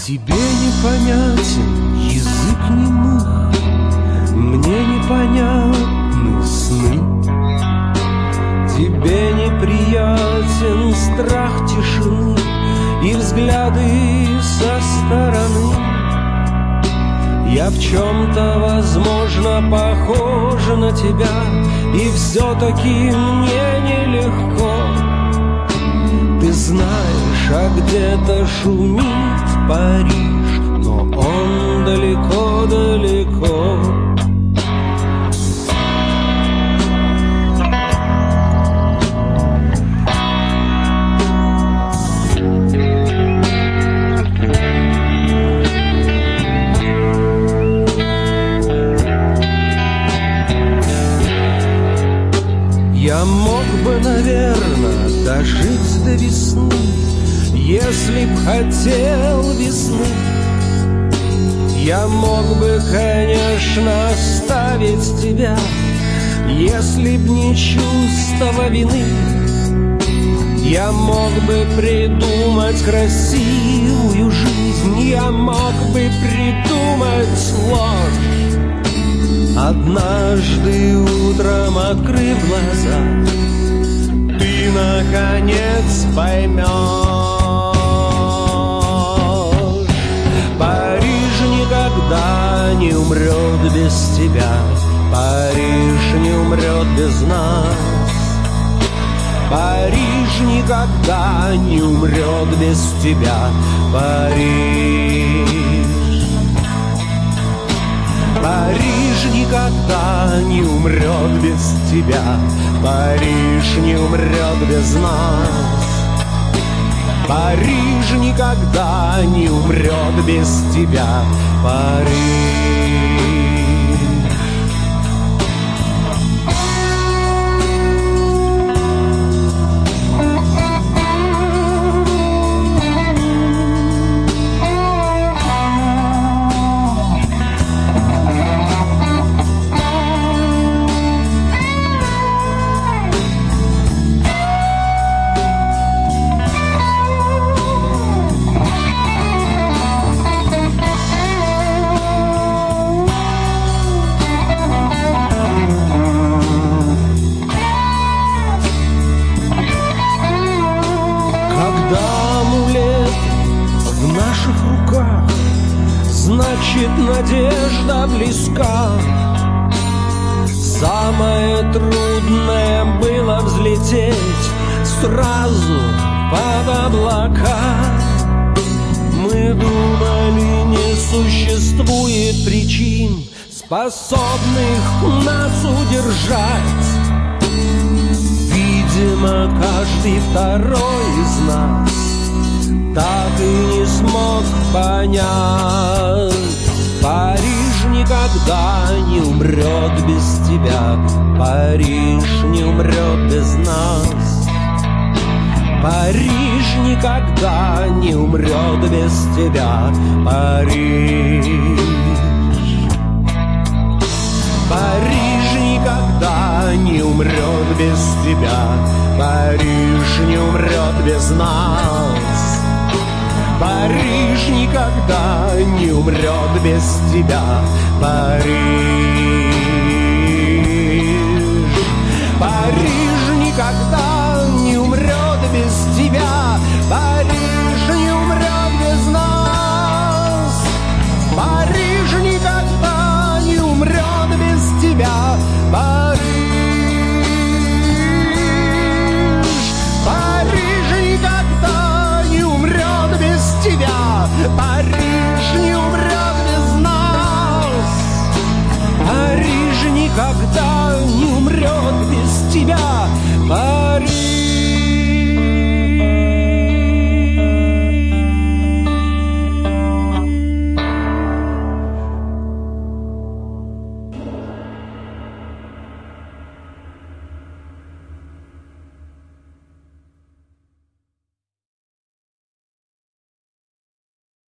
Тебе непонятен язык немых, мне непонятны сны. Тебе неприятен страх тишины и взгляды со стороны. Я в чем-то, возможно, похожа на тебя, и все-таки мне нелегко. Ты знаешь, а где-то шумит Париж, но он далеко-далеко. Я мог бы, наверное, дожить до весны, если б хотел весны. Я мог бы, конечно, оставить тебя, если б не чувство вины. Я мог бы придумать красивую жизнь, я мог бы придумать ложь. Однажды утром, открыв глаза, ты наконец поймешь: Париж никогда не умрет без тебя, Париж не умрет без нас. Париж никогда не умрет без тебя, Париж. Париж никогда не умрет без тебя, Париж не умрет без нас. Париж никогда не умрет без тебя, Париж. Значит, надежда близка. Самое трудное было взлететь сразу под облака. Мы думали, не существует причин, способных нас удержать. Видимо, каждый второй из нас так и не смог понять. Париж никогда не умрет без тебя, Париж не умрет без нас. Париж никогда не умрет без тебя, Париж. Париж никогда не умрет без тебя, Париж не умрет без нас. Париж никогда не умрет без тебя, Париж. Париж